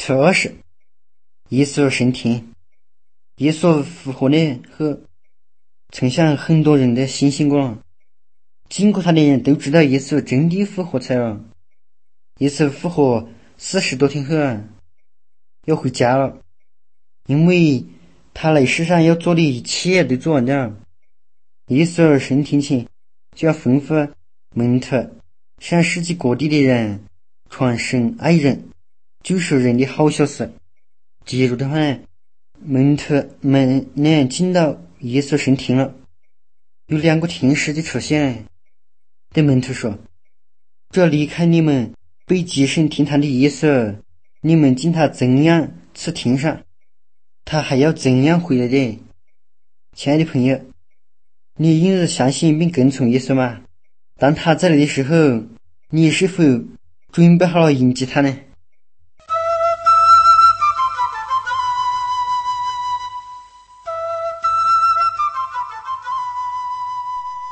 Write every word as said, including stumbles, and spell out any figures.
这是耶稣升天，耶稣复活的后，曾向很多人的信心过。经过他的人都知道耶稣真的复活才了。耶稣复活四十多天后啊，要回家了，因为他来世上要做的一切都做完了。耶稣升天前就要吩咐门徒向世界各地的人传神爱人救赎人的好消息。接着的话呢，门徒们呢见到耶稣升天了，有两个天使的出现，对门徒说：只要离开你们被接升天堂的耶稣，你们见他怎样去天上，他还要怎样回来的。亲爱的朋友，你因而相信并跟从耶稣吗？当他再来的时候，你是否准备好了迎接他呢？